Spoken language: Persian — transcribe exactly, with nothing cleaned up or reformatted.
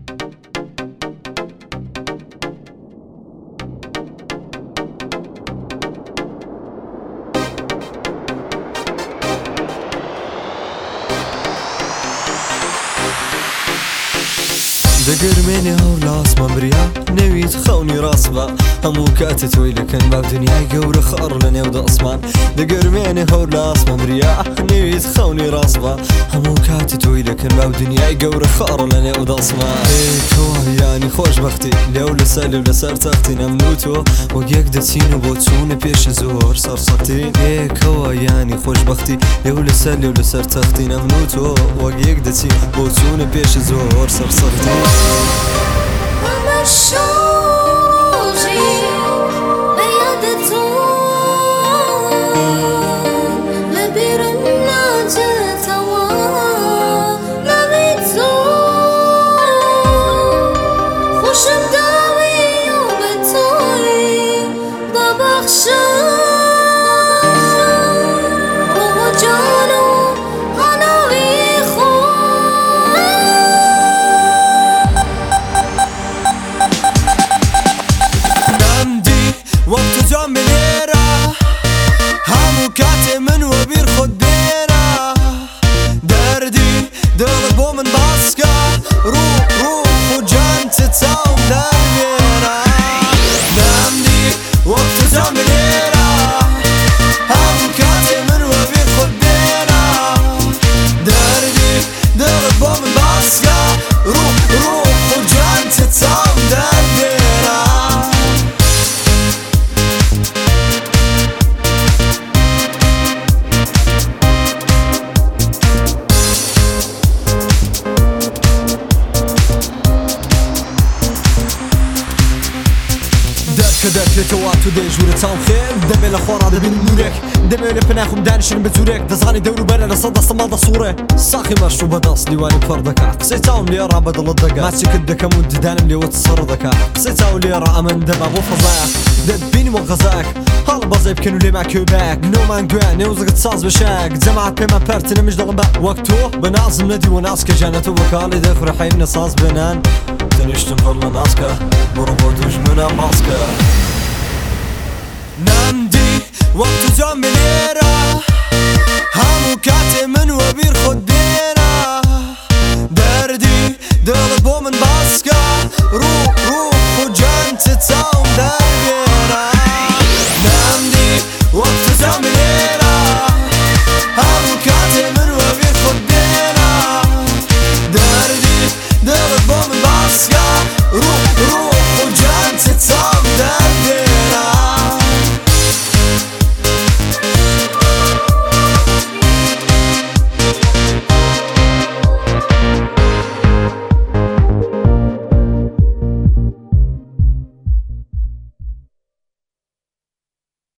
دەگەرمێنێ هەوڵاس مەمریا نەویت خەونی ڕاست بە هەموو کاتە تۆی لەکەن باو دنیای گەورە خەڕ لە نێو دەسمان دەگەرمێنێ هەوڵاس مەمریا نەویت خەونی ڕاست بە هەموو کاتە تۆی لەکەن باو دنیای گەورە خەڕ لە نێو دەسمان ئێکەوە یانی خۆشبەختی لێو لەسەر لێو لەسەر تەختی نەمنوتۆ وەک یەک دەچین و بۆ چوونە پێشە زۆر سەرسەختی ئێکەوە یانی خۆشبەختی لێو لەسەر لێو لەسەر تەختی نەمنوتۆ وەک یەک دەچین بۆ چوونە پێشە زۆر سەرسەختی وقت جام بليرة همو كاتي من وبير خد بيرة دردي دغبو من باسكا روح روح وجان تتساوم درديرة نامدي وقت جام بليرة همو كاتي من وبير خد بيرة دردي دغبو من باسكا روح روح وجان تتساوم درديرة كدك لتواتو دي جورة تاون خير دمي لخورا دبين نورك دمي لبناخم دانشن بزورك دزغاني دورو برا لصدا صمادا صورة ساخي مشروبة داس ديواني بفردكا قسيتاون لي راه بدل الدقا ما تشكد دكا مود دانم لي وتصر دكا قسيتاون لي راه امن دبا بو فضاك دبيني وغزاك هالا بازي بكنو لي مع كوباك نو مان قوى نوزق تصاز بشاك جماعة بيما بارتنا مش دغبا وقتو بنازم ندي وناس كجانتو وكالي دخر حين نصاز بنان تنشتم فضل ناسكا بربوتوش منا ماسكا نمدي وقت جام بليرة همو كاتي من وبير خد